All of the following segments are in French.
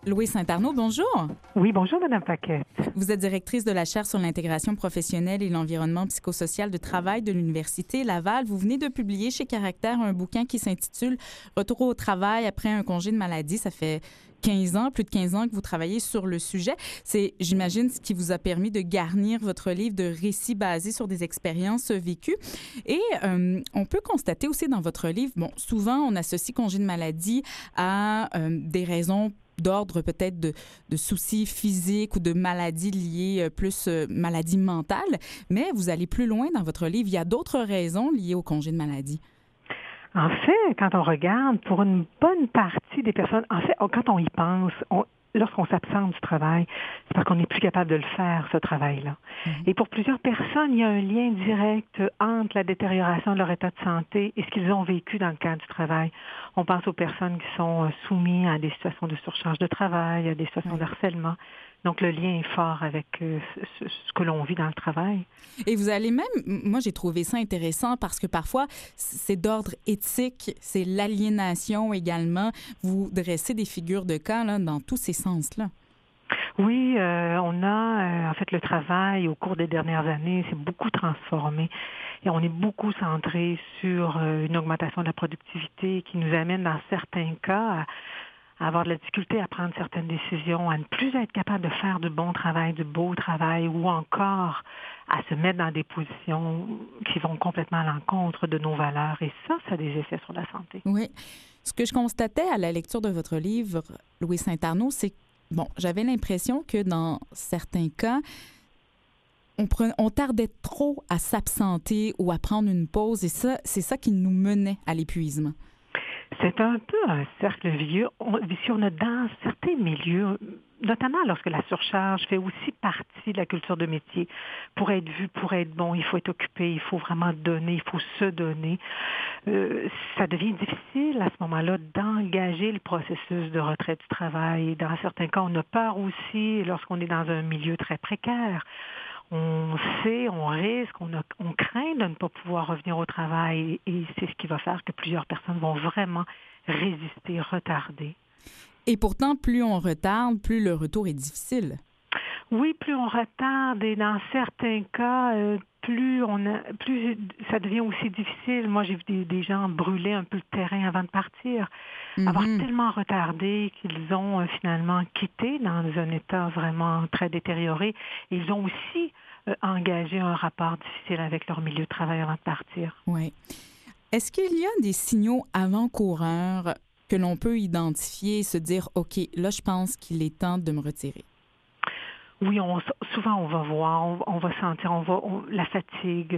Louise Saint-Arnaud, bonjour. Oui, bonjour, Madame Paquette. Vous êtes directrice de la chaire sur l'intégration professionnelle et l'environnement psychosocial de travail de l'Université Laval. Vous venez de publier chez Caractère un bouquin qui s'intitule « Retour au travail après un congé de maladie ». Ça fait 15 ans, plus de 15 ans que vous travaillez sur le sujet. C'est, j'imagine, ce qui vous a permis de garnir votre livre de récits basés sur des expériences vécues. Et on peut constater aussi dans votre livre, souvent on associe congé de maladie à des raisons d'ordre peut-être de soucis physiques ou de maladies liées plus maladies mentales, mais vous allez plus loin dans votre livre. Il y a d'autres raisons liées au congé de maladie. En fait, quand on regarde, pour une bonne partie des personnes, quand on y pense, lorsqu'on s'absente du travail, c'est parce qu'on n'est plus capable de le faire, ce travail-là. Et pour plusieurs personnes, il y a un lien direct entre la détérioration de leur état de santé et ce qu'ils ont vécu dans le cadre du travail. On pense aux personnes qui sont soumises à des situations de surcharge de travail, à des situations de harcèlement. Donc, le lien est fort avec ce que l'on vit dans le travail. Et vous allez même, moi j'ai trouvé ça intéressant parce que parfois c'est d'ordre éthique, c'est l'aliénation également. Vous dressez des figures de cas là, dans tous ces sens-là. Oui, on a, en fait, le travail au cours des dernières années s'est beaucoup transformé et on est beaucoup centré sur une augmentation de la productivité qui nous amène dans certains cas à avoir de la difficulté à prendre certaines décisions, à ne plus être capable de faire du bon travail, du beau travail, ou encore à se mettre dans des positions qui vont complètement à l'encontre de nos valeurs. Et ça a des effets sur la santé. Oui. Ce que je constatais à la lecture de votre livre, Louise Saint-Arnaud, c'est que, j'avais l'impression que dans certains cas, on tardait trop à s'absenter ou à prendre une pause, et ça, c'est ça qui nous menait à l'épuisement. C'est un peu un cercle vicieux. On a dans certains milieux, notamment lorsque la surcharge fait aussi partie de la culture de métier. Pour être vu, pour être bon, il faut être occupé, il faut vraiment donner, il faut se donner. Ça devient difficile à ce moment-là d'engager le processus de retrait du travail. Dans certains cas, on a peur aussi lorsqu'on est dans un milieu très précaire. On sait, on risque, on craint de ne pas pouvoir revenir au travail et c'est ce qui va faire que plusieurs personnes vont vraiment résister, retarder. Et pourtant, plus on retarde, plus le retour est difficile. Oui, plus on retarde et dans certains cas, plus ça devient aussi difficile. Moi, j'ai vu des gens brûler un peu le terrain avant de partir, avoir tellement retardé qu'ils ont finalement quitté dans un état vraiment très détérioré. Ils ont aussi engagé un rapport difficile avec leur milieu de travail avant de partir. Oui. Est-ce qu'il y a des signaux avant-coureurs que l'on peut identifier et se dire, OK, là, je pense qu'il est temps de me retirer? Oui, souvent on va voir, on va sentir, la fatigue,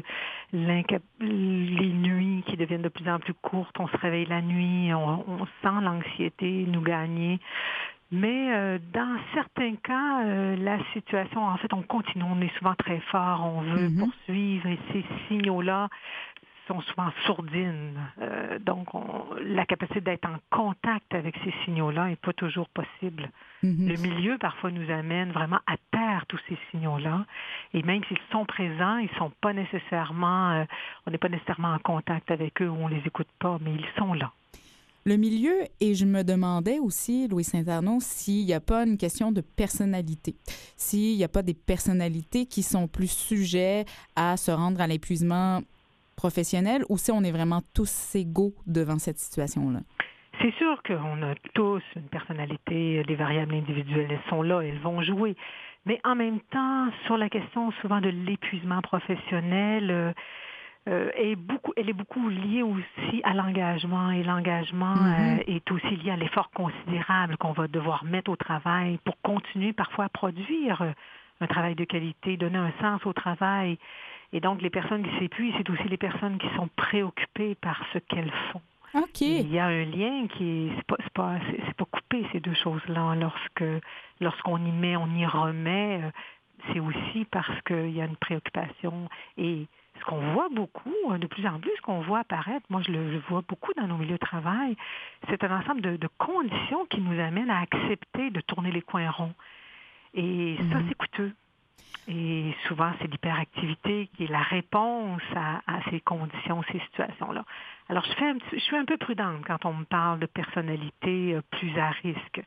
les nuits qui deviennent de plus en plus courtes, on se réveille la nuit, on sent l'anxiété nous gagner. Mais dans certains cas, la situation, en fait, on continue, on est souvent très fort, on veut poursuivre et ces signaux-là sont souvent sourdines. Donc, la capacité d'être en contact avec ces signaux-là n'est pas toujours possible. Le milieu, parfois, nous amène vraiment à taire tous ces signaux-là. Et même s'ils sont présents, ils sont pas nécessairement, on n'est pas nécessairement en contact avec eux ou on les écoute pas, mais ils sont là. Le milieu, et je me demandais aussi, Louise Saint-Arnaud, s'il n'y a pas une question de personnalité, s'il n'y a pas des personnalités qui sont plus sujets à se rendre à l'épuisement professionnel ou si on est vraiment tous égaux devant cette situation-là? C'est sûr qu'on a tous une personnalité, les variables individuelles, elles sont là, elles vont jouer. Mais en même temps, sur la question souvent de l'épuisement professionnel, elle est beaucoup liée aussi à l'engagement. Et l'engagement est aussi lié à l'effort considérable qu'on va devoir mettre au travail pour continuer parfois à produire un travail de qualité, donner un sens au travail. Et donc, les personnes qui s'épuisent, c'est aussi les personnes qui sont préoccupées par ce qu'elles font. Okay. Il y a un lien qui c'est pas coupé, ces deux choses-là. Lorsqu'on y met, on y remet, c'est aussi parce qu'il y a une préoccupation. Et ce qu'on voit beaucoup, de plus en plus, ce qu'on voit apparaître, moi je le vois beaucoup dans nos milieux de travail, c'est un ensemble de conditions qui nous amènent à accepter de tourner les coins ronds. Et ça, c'est coûteux. Et souvent, c'est l'hyperactivité qui est la réponse à ces conditions, ces situations-là. Alors, je suis un peu prudente quand on me parle de personnalité plus à risque.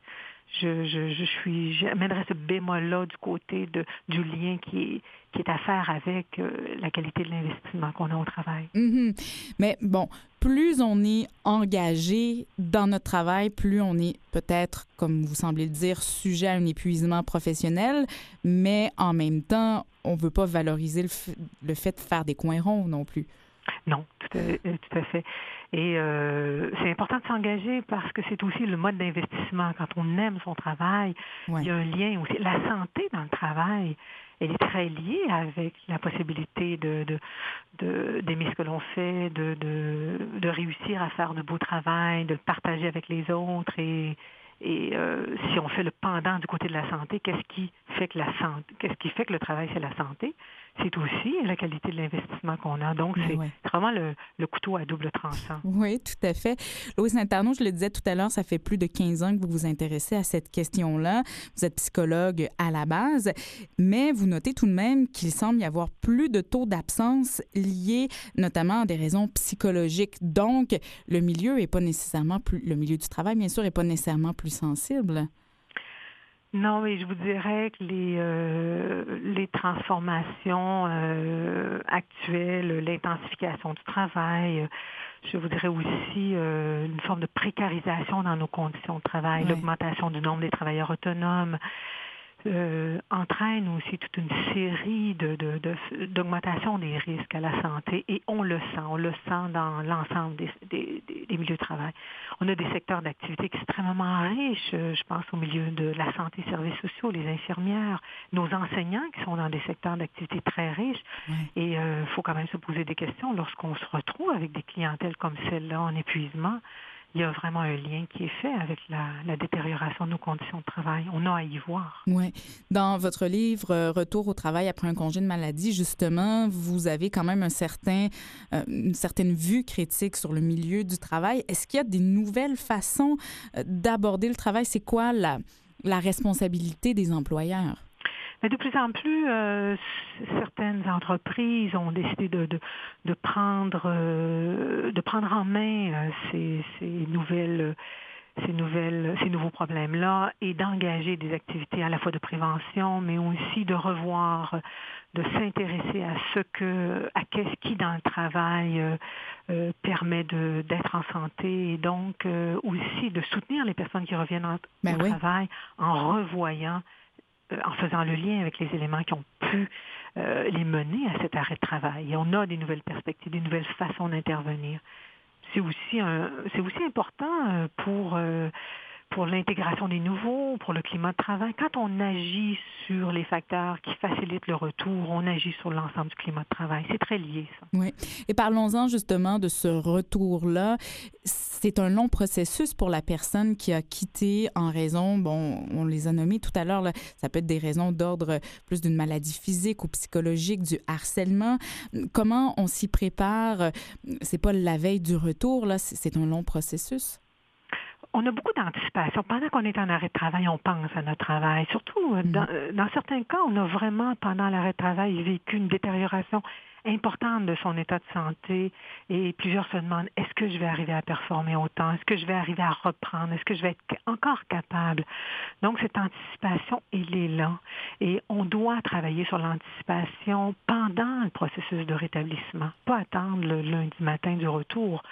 j'amènerais ce bémol-là du côté du lien qui est à faire avec la qualité de l'investissement qu'on a au travail. Mm-hmm. Mais bon, plus on est engagé dans notre travail, plus on est peut-être, comme vous semblez le dire, sujet à un épuisement professionnel, mais en même temps, on ne veut pas valoriser le fait de faire des coins ronds non plus. Non, tout à fait. Et c'est important de s'engager parce que c'est aussi le mode d'investissement. Quand on aime son travail, il y a un lien aussi. La santé dans le travail, elle est très liée avec la possibilité d'aimer ce que l'on fait, de réussir à faire de beau travail, de le partager avec les autres. Et si on fait le pendant du côté de la santé, qu'est-ce qui fait que le travail, c'est la santé? C'est aussi la qualité de l'investissement qu'on a. Donc, c'est vraiment le couteau à double tranchant. Oui, tout à fait. Louise Saint-Arnaud, je le disais tout à l'heure, ça fait plus de 15 ans que vous vous intéressez à cette question-là. Vous êtes psychologue à la base, mais vous notez tout de même qu'il semble y avoir plus de taux d'absence liés notamment à des raisons psychologiques. Donc, le milieu du travail, bien sûr, n'est pas nécessairement plus sensible. Non, mais je vous dirais que les transformations actuelles, l'intensification du travail, je vous dirais aussi une forme de précarisation dans nos conditions de travail, l'augmentation du nombre des travailleurs autonomes, entraîne aussi toute une série d'augmentation des risques à la santé et on le sent dans l'ensemble des milieux de travail. On a des secteurs d'activité extrêmement riches, je pense au milieu de la santé et services sociaux, les infirmières, nos enseignants qui sont dans des secteurs d'activité très riches et il faut quand même se poser des questions lorsqu'on se retrouve avec des clientèles comme celle-là en épuisement. Il y a vraiment un lien qui est fait avec la détérioration de nos conditions de travail. On a à y voir. Oui. Dans votre livre « Retour au travail après un congé de maladie », justement, vous avez quand même une certaine vue critique sur le milieu du travail. Est-ce qu'il y a des nouvelles façons d'aborder le travail? C'est quoi la responsabilité des employeurs? Mais de plus en plus, certaines entreprises ont décidé de prendre en main ces nouveaux problèmes-là et d'engager des activités à la fois de prévention, mais aussi de revoir, de s'intéresser à qu'est-ce qui dans le travail permet d'être en santé et donc aussi de soutenir les personnes qui reviennent au travail en revoyant, en faisant le lien avec les éléments qui ont pu les mener à cet arrêt de travail. Et on a des nouvelles perspectives, des nouvelles façons d'intervenir. C'est aussi important pour l'intégration des nouveaux, pour le climat de travail. Quand on agit sur les facteurs qui facilitent le retour, on agit sur l'ensemble du climat de travail. C'est très lié, ça. Oui. Et parlons-en justement de ce retour-là. C'est un long processus pour la personne qui a quitté en raison, on les a nommés tout à l'heure, là, ça peut être des raisons d'ordre plus d'une maladie physique ou psychologique, du harcèlement. Comment on s'y prépare? C'est pas la veille du retour, là, c'est un long processus. On a beaucoup d'anticipation. Pendant qu'on est en arrêt de travail, on pense à notre travail. Surtout, dans certains cas, on a vraiment, pendant l'arrêt de travail, vécu une détérioration importante de son état de santé et plusieurs se demandent, est-ce que je vais arriver à performer autant? Est-ce que je vais arriver à reprendre? Est-ce que je vais être encore capable? Donc, cette anticipation, elle est là. Et on doit travailler sur l'anticipation pendant le processus de rétablissement, pas attendre le lundi matin du retour.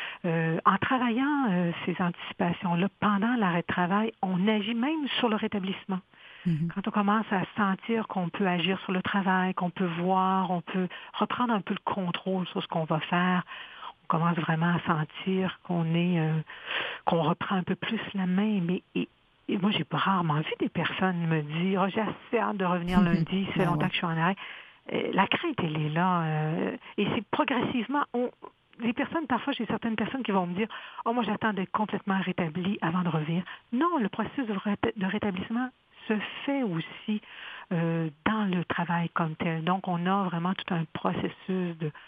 En travaillant ces anticipations-là pendant l'arrêt de travail, on agit même sur le rétablissement. Mm-hmm. Quand on commence à sentir qu'on peut agir sur le travail, qu'on peut voir, on peut reprendre un peu le contrôle sur ce qu'on va faire, on commence vraiment à sentir qu'on reprend un peu plus la main. Et moi, j'ai rarement vu des personnes me dire « j'ai assez hâte de revenir lundi, ça fait longtemps que je suis en arrêt ». La crainte, elle est là. Et c'est progressivement... Parfois, j'ai certaines personnes qui vont me dire « Oh, moi, j'attends d'être complètement rétabli avant de revenir ». Non, le processus de rétablissement se fait aussi dans le travail comme tel. Donc, on a vraiment tout un processus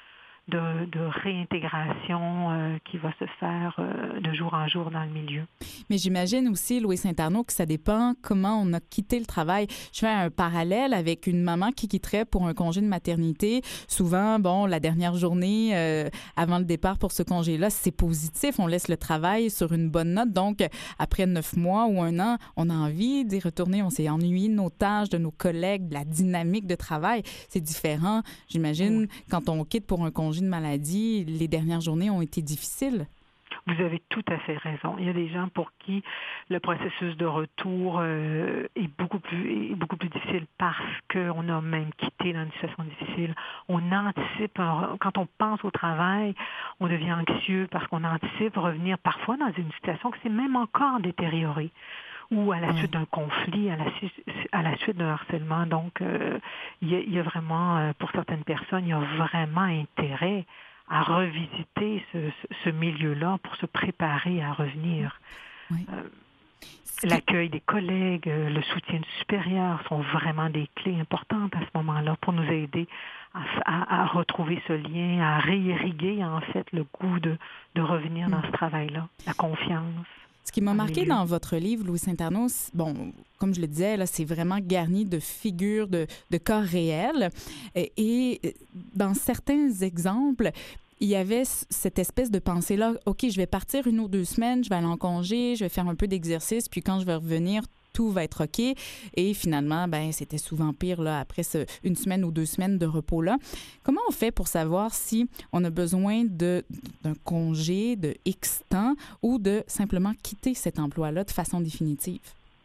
de réintégration qui va se faire de jour en jour dans le milieu. Mais j'imagine aussi, Louis Saint-Arnaud, que ça dépend comment on a quitté le travail. Je fais un parallèle avec une maman qui quitterait pour un congé de maternité. Souvent, la dernière journée avant le départ pour ce congé-là, c'est positif. On laisse le travail sur une bonne note. Donc, après 9 mois ou 1 an, on a envie d'y retourner. On s'est ennuyé de nos tâches, de nos collègues, de la dynamique de travail. C'est différent. J'imagine, quand on quitte pour un congé de maladie, les dernières journées ont été difficiles. Vous avez tout à fait raison. Il y a des gens pour qui le processus de retour est beaucoup plus difficile parce qu'on a même quitté dans une situation difficile. On anticipe, quand on pense au travail, on devient anxieux parce qu'on anticipe revenir parfois dans une situation qui s'est même encore détériorée ou à la suite d'un conflit, à la suite d'un harcèlement. Donc, il y a vraiment, pour certaines personnes, il y a vraiment intérêt à revisiter ce milieu-là pour se préparer à revenir. Oui. L'accueil des collègues, le soutien du supérieur sont vraiment des clés importantes à ce moment-là pour nous aider à retrouver ce lien, à réirriguer en fait le goût de revenir dans ce travail-là, la confiance. Ce qui m'a marqué dans votre livre, Louis Saint-Arnaud, comme je le disais, là, c'est vraiment garni de figures, de cas réels. Et dans certains exemples, il y avait cette espèce de pensée-là, OK, je vais partir 1 ou 2 semaines, je vais aller en congé, je vais faire un peu d'exercice, puis quand je vais revenir, tout va être OK. Et finalement, c'était souvent pire là, après 1 semaine ou 2 semaines de repos-là. Comment on fait pour savoir si on a besoin d'un congé de X temps ou de simplement quitter cet emploi-là de façon définitive?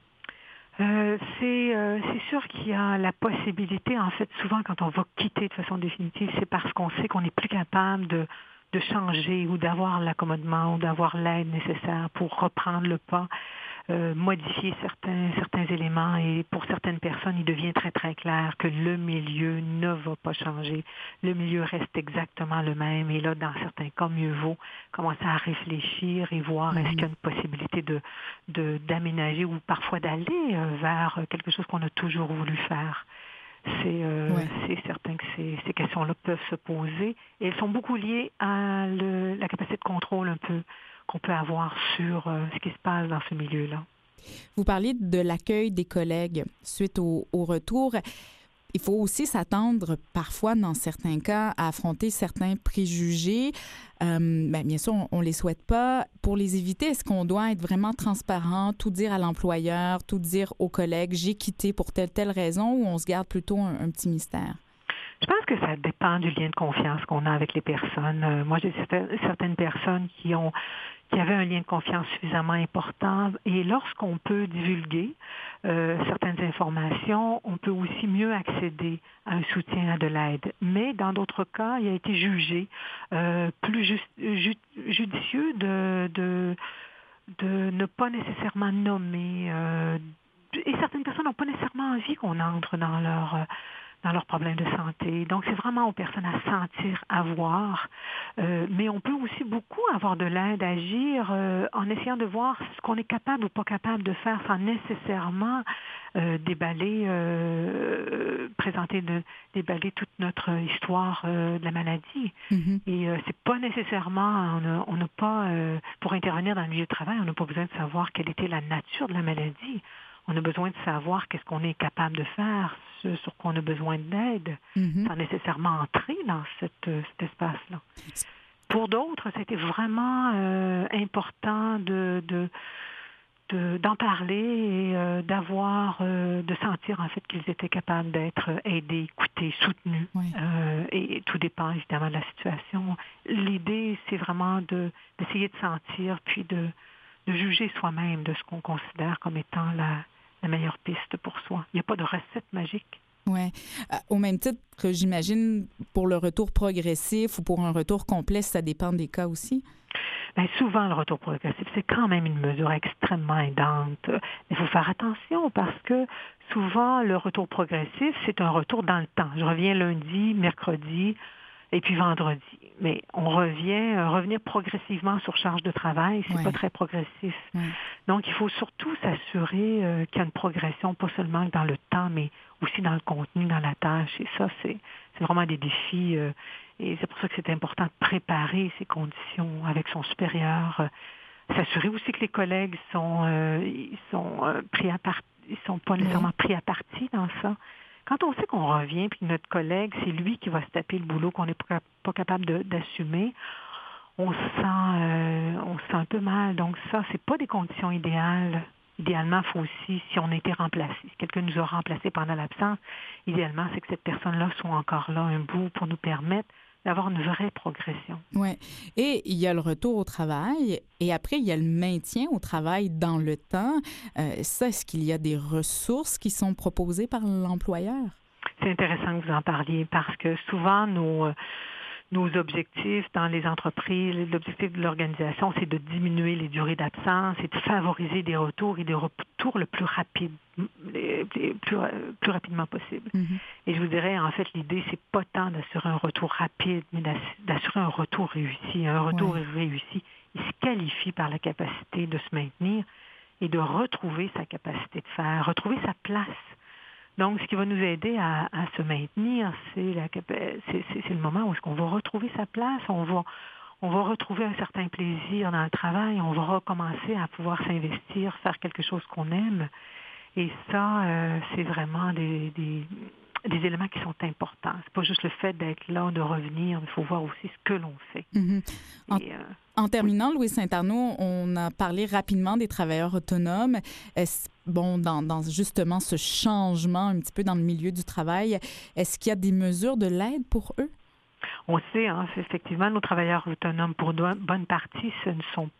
C'est sûr qu'il y a la possibilité, en fait, souvent quand on va quitter de façon définitive, c'est parce qu'on sait qu'on n'est plus capable de changer ou d'avoir l'accommodement ou d'avoir l'aide nécessaire pour reprendre le pas, modifier certains éléments. Et pour certaines personnes, il devient très, très clair que le milieu ne va pas changer. Le milieu reste exactement le même. Et là, dans certains cas, mieux vaut commencer à réfléchir et voir est-ce qu'il y a une possibilité d'aménager ou parfois d'aller vers quelque chose qu'on a toujours voulu faire. C'est certain que ces questions-là peuvent se poser. Et elles sont beaucoup liées à la capacité de contrôle un peu qu'on peut avoir sur ce qui se passe dans ce milieu-là. Vous parliez de l'accueil des collègues suite au retour. Il faut aussi s'attendre parfois, dans certains cas, à affronter certains préjugés. Bien sûr, on ne les souhaite pas. Pour les éviter, est-ce qu'on doit être vraiment transparent, tout dire à l'employeur, tout dire aux collègues, j'ai quitté pour telle raison, ou on se garde plutôt un petit mystère? Je pense que ça dépend du lien de confiance qu'on a avec les personnes. Moi, j'ai certaines personnes qui avaient un lien de confiance suffisamment important. Et lorsqu'on peut divulguer certaines informations, on peut aussi mieux accéder à un soutien, à de l'aide. Mais dans d'autres cas, il a été jugé plus judicieux de ne pas nécessairement nommer. Et certaines personnes n'ont pas nécessairement envie qu'on entre dans leurs problèmes de santé. Donc, c'est vraiment aux personnes à sentir, à voir. Mais on peut aussi beaucoup avoir de l'aide, agir en essayant de voir ce qu'on est capable ou pas capable de faire sans nécessairement déballer toute notre histoire de la maladie. Mm-hmm. Et c'est pas nécessairement, on n'a pas, pour intervenir dans le milieu de travail, on n'a pas besoin de savoir quelle était la nature de la maladie. On a besoin de savoir qu'est-ce qu'on est capable de faire, sur quoi on a besoin d'aide, sans nécessairement entrer dans cet espace-là. Pour d'autres, c'était vraiment important d'en parler et de sentir en fait qu'ils étaient capables d'être aidés, écoutés, soutenus. Oui. Et tout dépend évidemment de la situation. L'idée, c'est vraiment d'essayer de sentir, puis de juger soi-même de ce qu'on considère comme étant la meilleure piste pour soi. Il n'y a pas de recette magique. Oui. Au même titre que j'imagine pour le retour progressif ou pour un retour complet, ça dépend des cas aussi? Bien, souvent, le retour progressif, c'est quand même une mesure extrêmement aidante. Mais il faut faire attention parce que souvent, le retour progressif, c'est un retour dans le temps. Je reviens lundi, mercredi et puis vendredi. Mais revenir progressivement sur charge de travail, c'est pas très progressif. Donc, il faut surtout s'assurer qu'il y a une progression, pas seulement dans le temps, mais aussi dans le contenu, dans la tâche. Et ça, c'est vraiment des défis Et c'est pour ça que c'est important de préparer ces conditions avec son supérieur. S'assurer aussi que les collègues sont pris à partie, ils sont pas nécessairement pris à partie dans ça. Quand on sait qu'on revient puis que notre collègue, c'est lui qui va se taper le boulot qu'on n'est pas capable d'assumer, on se sent un peu mal. Donc ça, c'est pas des conditions idéales. Idéalement, il faut aussi, si on a été remplacé, si quelqu'un nous a remplacé pendant l'absence, idéalement, c'est que cette personne-là soit encore là un bout pour nous permettre d'avoir une vraie progression. Oui. Et il y a le retour au travail et après, il y a le maintien au travail dans le temps. Ça, est-ce qu'il y a des ressources qui sont proposées par l'employeur? C'est intéressant que vous en parliez parce que souvent, nos objectifs dans les entreprises, l'objectif de l'organisation, c'est de diminuer les durées d'absence et de favoriser des retours et des retours le plus rapide, plus rapidement possible. Mm-hmm. Et je vous dirais, en fait, l'idée, c'est pas tant d'assurer un retour rapide, mais d'assurer un retour réussi. Un retour réussi, il se qualifie par la capacité de se maintenir et de retrouver sa capacité de faire, retrouver sa place. Donc, ce qui va nous aider à se maintenir, c'est le moment où est-ce qu'on va retrouver sa place, on va retrouver un certain plaisir dans le travail, on va recommencer à pouvoir s'investir, faire quelque chose qu'on aime. Et ça, c'est vraiment des éléments qui sont importants. C'est pas juste le fait d'être là, de revenir, il faut voir aussi ce que l'on fait. Mm-hmm. En terminant, Louise Saint-Arnaud, on a parlé rapidement des travailleurs autonomes. Dans justement ce changement un petit peu dans le milieu du travail, est-ce qu'il y a des mesures de l'aide pour eux? On sait, effectivement, nos travailleurs autonomes, pour une bonne partie, ce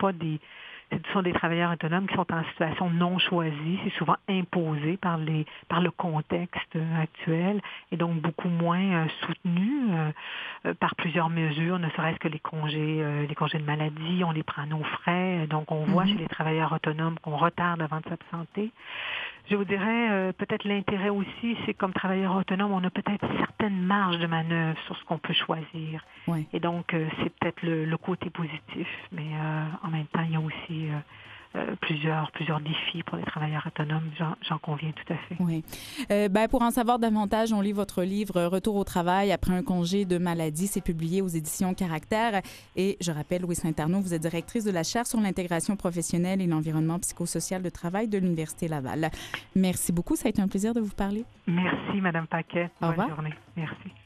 sont des travailleurs autonomes qui sont en situation non choisie. C'est souvent imposé par le contexte actuel et donc beaucoup moins soutenu par plusieurs mesures, ne serait-ce que les congés de maladie, on les prend à nos frais. Donc, on voit chez les travailleurs autonomes qu'on retarde avant de s'absenter. Je vous dirais, peut-être l'intérêt aussi, c'est comme travailleur autonome, on a peut-être certaines marges de manœuvre sur ce qu'on peut choisir. Oui. Et donc, c'est peut-être le côté positif, mais en même temps, il y a aussi plusieurs défis pour les travailleurs autonomes. J'en conviens tout à fait. Oui. Pour en savoir davantage, on lit votre livre « Retour au travail après un congé de maladie ». C'est publié aux éditions Caractère. Et je rappelle, Louise Saint-Arnaud, vous êtes directrice de la chaire sur l'intégration professionnelle et l'environnement psychosocial de travail de l'Université Laval. Merci beaucoup. Ça a été un plaisir de vous parler. Merci, Mme Paquet. Au revoir. Bonne journée. Merci.